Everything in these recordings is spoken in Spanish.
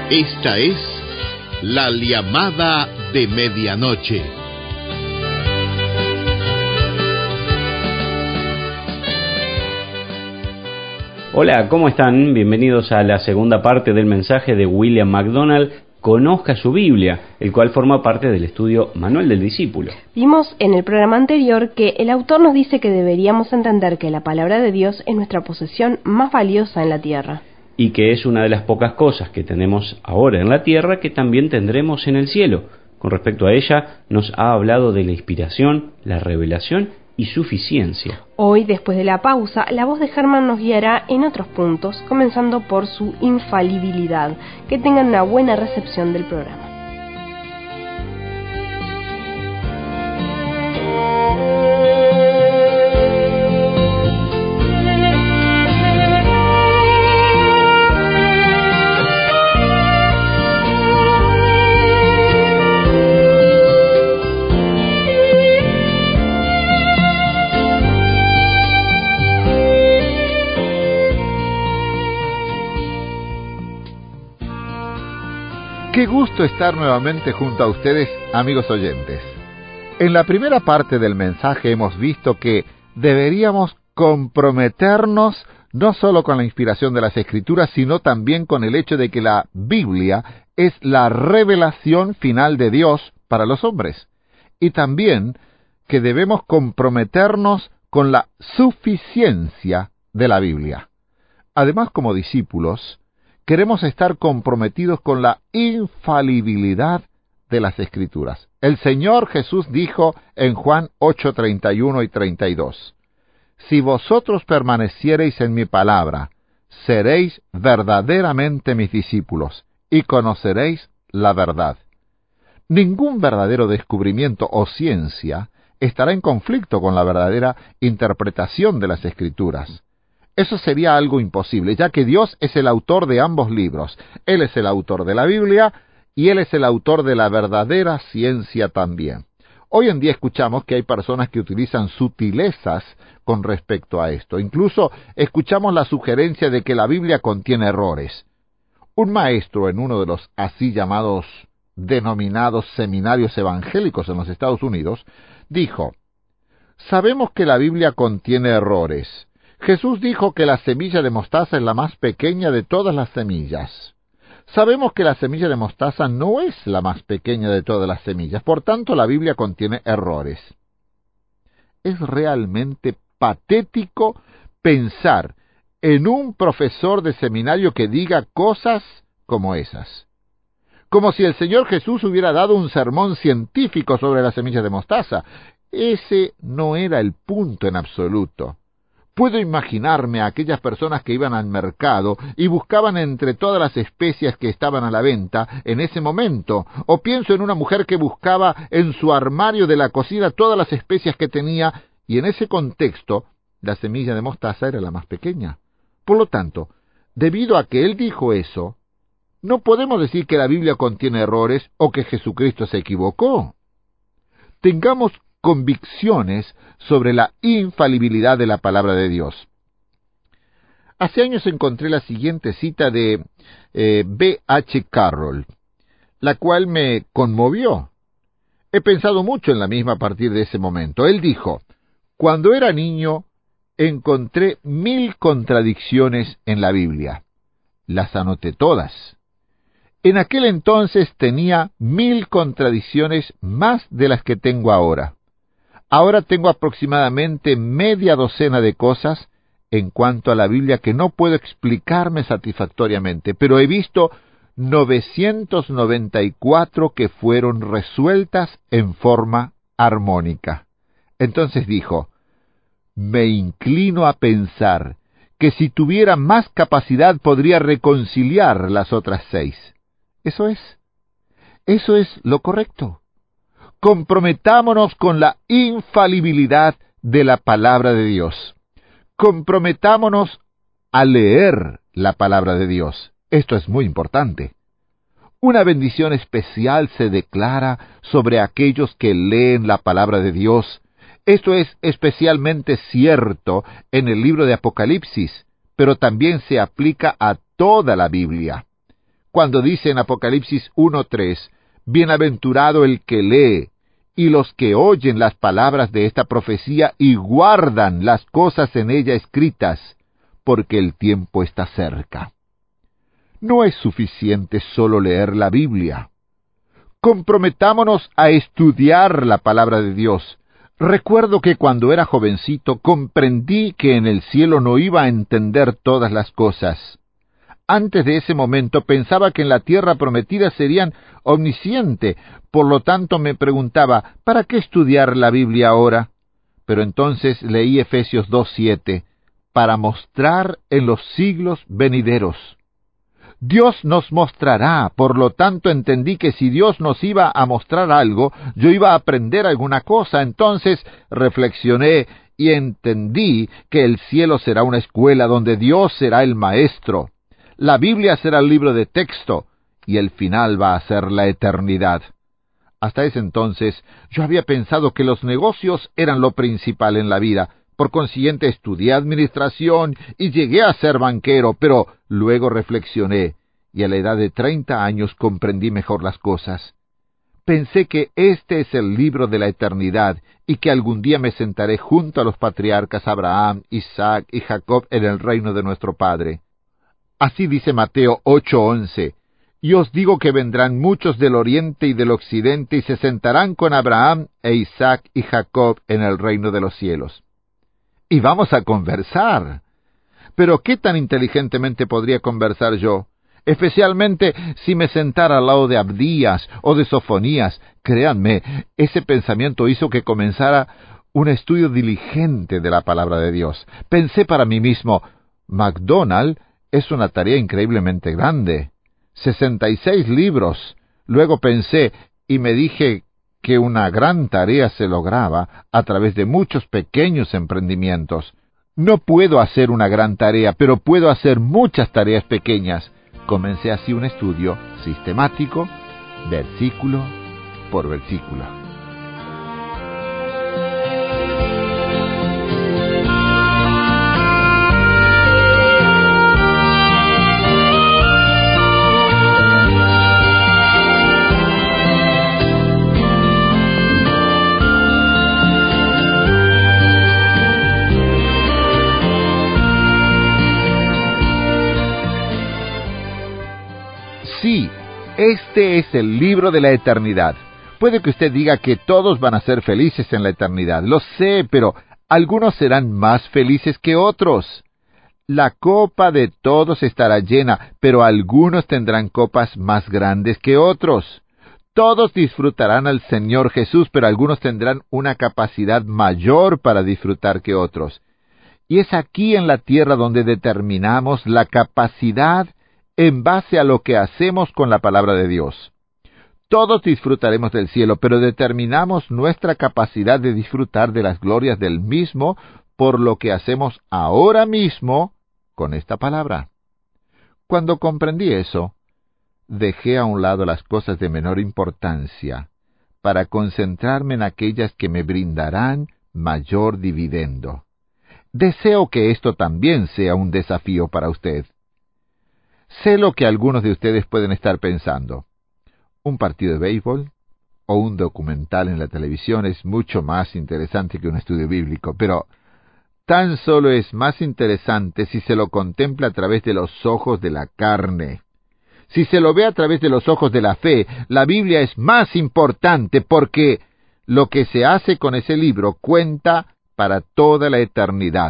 Esta es la llamada de medianoche. Hola, ¿cómo están? Bienvenidos a la segunda parte del mensaje de William MacDonald, Conozca su Biblia, el cual forma parte del estudio Manual del Discípulo. Vimos en el programa anterior que el autor nos dice que deberíamos entender que la palabra de Dios es nuestra posesión más valiosa en la tierra. Y que es una de las pocas cosas que tenemos ahora en la tierra que también tendremos en el cielo. Con respecto a ella, nos ha hablado de la inspiración, la revelación y suficiencia. Hoy, después de la pausa, la voz de Germán nos guiará en otros puntos, comenzando por su infalibilidad. Que tengan una buena recepción del programa. Qué gusto estar nuevamente junto a ustedes, amigos oyentes. En la primera parte del mensaje hemos visto que deberíamos comprometernos no solo con la inspiración de las Escrituras, sino también con el hecho de que la Biblia es la revelación final de Dios para los hombres. Y también que debemos comprometernos con la suficiencia de la Biblia. Además, como discípulos, queremos estar comprometidos con la infalibilidad de las Escrituras. El Señor Jesús dijo en Juan 8:31 y 32, «Si vosotros permaneciereis en mi palabra, seréis verdaderamente mis discípulos, y conoceréis la verdad». Ningún verdadero descubrimiento o ciencia estará en conflicto con la verdadera interpretación de las Escrituras. Eso sería algo imposible, ya que Dios es el autor de ambos libros. Él es el autor de la Biblia y Él es el autor de la verdadera ciencia también. Hoy en día escuchamos que hay personas que utilizan sutilezas con respecto a esto. Incluso escuchamos la sugerencia de que la Biblia contiene errores. Un maestro en uno de los así llamados denominados seminarios evangélicos en los Estados Unidos dijo: «Sabemos que la Biblia contiene errores. Jesús dijo que la semilla de mostaza es la más pequeña de todas las semillas. Sabemos que la semilla de mostaza no es la más pequeña de todas las semillas, por tanto la Biblia contiene errores». Es realmente patético pensar en un profesor de seminario que diga cosas como esas. Como si el Señor Jesús hubiera dado un sermón científico sobre las semillas de mostaza. Ese no era el punto en absoluto. Puedo imaginarme a aquellas personas que iban al mercado y buscaban entre todas las especias que estaban a la venta en ese momento, o pienso en una mujer que buscaba en su armario de la cocina todas las especias que tenía, y en ese contexto la semilla de mostaza era la más pequeña. Por lo tanto, debido a que él dijo eso, no podemos decir que la Biblia contiene errores o que Jesucristo se equivocó. Tengamos convicciones sobre la infalibilidad de la palabra de Dios. Hace años encontré la siguiente cita de B. H. Carroll, la cual me conmovió. He pensado mucho en la misma a partir de ese momento. Él dijo: «Cuando era niño, encontré 1000 contradicciones en la Biblia. Las anoté todas. En aquel entonces tenía 1000 contradicciones más de las que tengo ahora. Ahora tengo aproximadamente media docena de cosas en cuanto a la Biblia que no puedo explicarme satisfactoriamente, pero he visto 994 que fueron resueltas en forma armónica». Entonces dijo: «Me inclino a pensar que si tuviera más capacidad podría reconciliar las otras 6. Eso es lo correcto. Comprometámonos con la infalibilidad de la palabra de Dios. Comprometámonos a leer la palabra de Dios. Esto es muy importante. Una bendición especial se declara sobre aquellos que leen la palabra de Dios. Esto es especialmente cierto en el libro de Apocalipsis, pero también se aplica a toda la Biblia. cuando dice en Apocalipsis 1:3, «Bienaventurado el que lee, y los que oyen las palabras de esta profecía y guardan las cosas en ella escritas, porque el tiempo está cerca». No es suficiente solo leer la Biblia. Comprometámonos a estudiar la palabra de Dios. Recuerdo que cuando era jovencito comprendí que en el cielo no iba a entender todas las cosas. Antes de ese momento pensaba que en la tierra prometida serían omnisciente, por lo tanto me preguntaba, ¿para qué estudiar la Biblia ahora? Pero entonces leí Efesios 2:7, para mostrar en los siglos venideros. Dios nos mostrará, por lo tanto entendí que si Dios nos iba a mostrar algo, yo iba a aprender alguna cosa. Entonces reflexioné y entendí que el cielo será una escuela donde Dios será el maestro. La Biblia será el libro de texto, y el final va a ser la eternidad. Hasta ese entonces, yo había pensado que los negocios eran lo principal en la vida. Por consiguiente, estudié administración y llegué a ser banquero, pero luego reflexioné, y a la edad de 30 años comprendí mejor las cosas. Pensé que este es el libro de la eternidad, y que algún día me sentaré junto a los patriarcas Abraham, Isaac y Jacob en el reino de nuestro Padre. Así dice Mateo 8:11, «Y os digo que vendrán muchos del oriente y del occidente, y se sentarán con Abraham e Isaac y Jacob en el reino de los cielos». Y vamos a conversar. Pero ¿qué tan inteligentemente podría conversar yo? Especialmente si me sentara al lado de Abdías o de Sofonías. Créanme, ese pensamiento hizo que comenzara un estudio diligente de la palabra de Dios. Pensé para mí mismo, MacDonald es una tarea increíblemente grande. 66 libros. Luego pensé y me dije que una gran tarea se lograba a través de muchos pequeños emprendimientos. No puedo hacer una gran tarea, pero puedo hacer muchas tareas pequeñas. Comencé así un estudio sistemático, versículo por versículo. Sí, este es el libro de la eternidad. Puede que usted diga que todos van a ser felices en la eternidad. Lo sé, pero algunos serán más felices que otros. La copa de todos estará llena, pero algunos tendrán copas más grandes que otros. Todos disfrutarán al Señor Jesús, pero algunos tendrán una capacidad mayor para disfrutar que otros. Y es aquí en la tierra donde determinamos la capacidad en base a lo que hacemos con la palabra de Dios. Todos disfrutaremos del cielo, pero determinamos nuestra capacidad de disfrutar de las glorias del mismo por lo que hacemos ahora mismo con esta palabra. Cuando comprendí eso, dejé a un lado las cosas de menor importancia para concentrarme en aquellas que me brindarán mayor dividendo. Deseo que esto también sea un desafío para usted. Sé lo que algunos de ustedes pueden estar pensando. Un partido de béisbol o un documental en la televisión es mucho más interesante que un estudio bíblico, pero tan solo es más interesante si se lo contempla a través de los ojos de la carne. Si se lo ve a través de los ojos de la fe, la Biblia es más importante porque lo que se hace con ese libro cuenta para toda la eternidad.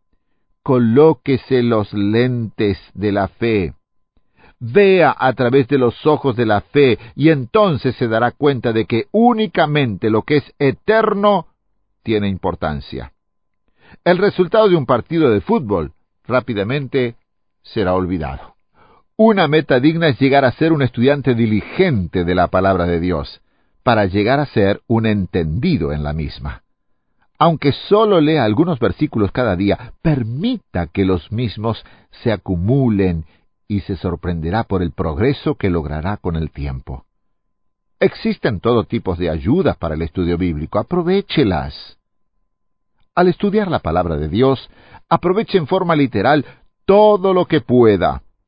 Colóquese los lentes de la fe. Vea a través de los ojos de la fe y entonces se dará cuenta de que únicamente lo que es eterno tiene importancia. El resultado de un partido de fútbol rápidamente será olvidado. Una meta digna es llegar a ser un estudiante diligente de la palabra de Dios, para llegar a ser un entendido en la misma. Aunque solo lea algunos versículos cada día, permita que los mismos se acumulen y se sorprenderá por el progreso que logrará con el tiempo. Existen todo tipo de ayudas para el estudio bíblico. Aprovéchelas. Al estudiar la palabra de Dios, aproveche en forma literal todo lo que pueda.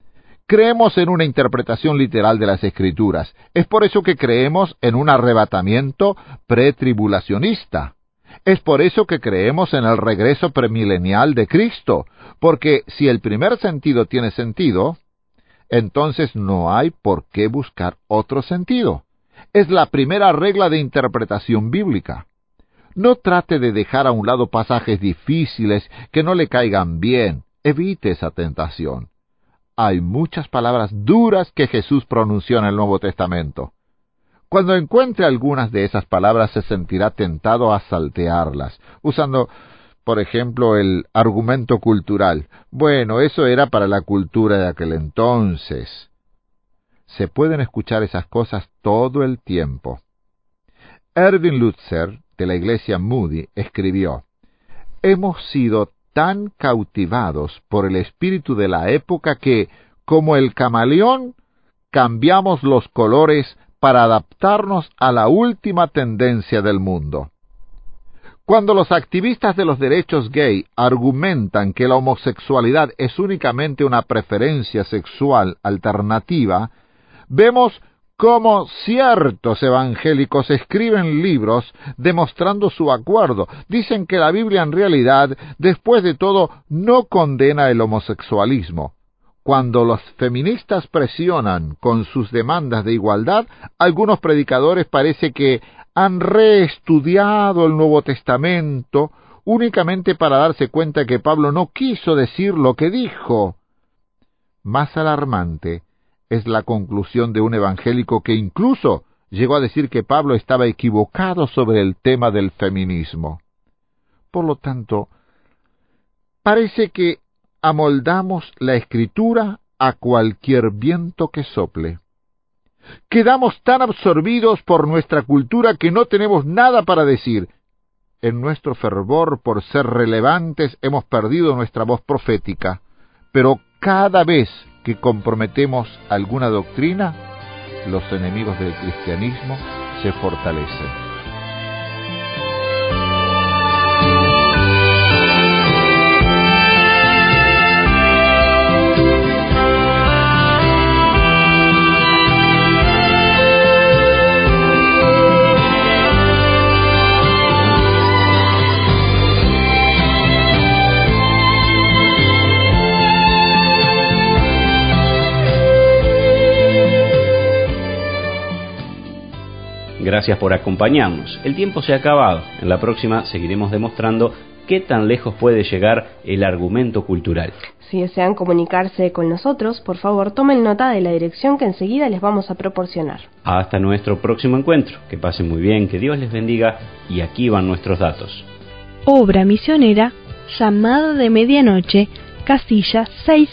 Creemos en una interpretación literal de las Escrituras. Es por eso que creemos en un arrebatamiento pretribulacionista. Es por eso que creemos en el regreso premilenial de Cristo, porque si el primer sentido tiene sentido, entonces no hay por qué buscar otro sentido. Es la primera regla de interpretación bíblica. No trate de dejar a un lado pasajes difíciles que no le caigan bien. Evite esa tentación. Hay muchas palabras duras que Jesús pronunció en el Nuevo Testamento. Cuando encuentre algunas de esas palabras se sentirá tentado a saltearlas, usando, por ejemplo, el argumento cultural. Bueno, eso era para la cultura de aquel entonces. Se pueden escuchar esas cosas todo el tiempo. Erwin Lutzer, de la iglesia Moody, escribió: «Hemos sido tan cautivados por el espíritu de la época que, como el camaleón, cambiamos los colores para adaptarnos a la última tendencia del mundo». Cuando los activistas de los derechos gay argumentan que la homosexualidad es únicamente una preferencia sexual alternativa, vemos cómo ciertos evangélicos escriben libros demostrando su acuerdo. Dicen que la Biblia en realidad, después de todo, no condena el homosexualismo. Cuando los feministas presionan con sus demandas de igualdad, algunos predicadores parece que han reestudiado el Nuevo Testamento únicamente para darse cuenta que Pablo no quiso decir lo que dijo. Más alarmante es la conclusión de un evangélico que incluso llegó a decir que Pablo estaba equivocado sobre el tema del feminismo. Por lo tanto, parece que amoldamos la Escritura a cualquier viento que sople. Quedamos tan absorbidos por nuestra cultura que no tenemos nada para decir. En nuestro fervor por ser relevantes hemos perdido nuestra voz profética, pero cada vez que comprometemos alguna doctrina, los enemigos del cristianismo se fortalecen. Gracias por acompañarnos. El tiempo se ha acabado. En la próxima seguiremos demostrando qué tan lejos puede llegar el argumento cultural. Si desean comunicarse con nosotros, por favor tomen nota de la dirección que enseguida les vamos a proporcionar. Hasta nuestro próximo encuentro. Que pasen muy bien, que Dios les bendiga, y aquí van nuestros datos. Obra misionera, Llamada de Medianoche, casilla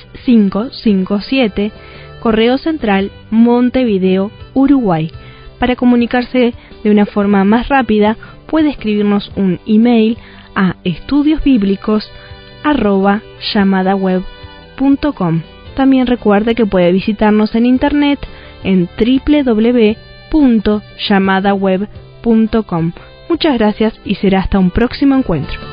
6557, Correo Central, Montevideo, Uruguay. Para comunicarse de una forma más rápida, puede escribirnos un email a estudiosbiblicos@llamadaweb.com. También recuerde que puede visitarnos en internet en www.llamadaweb.com. Muchas gracias y será hasta un próximo encuentro.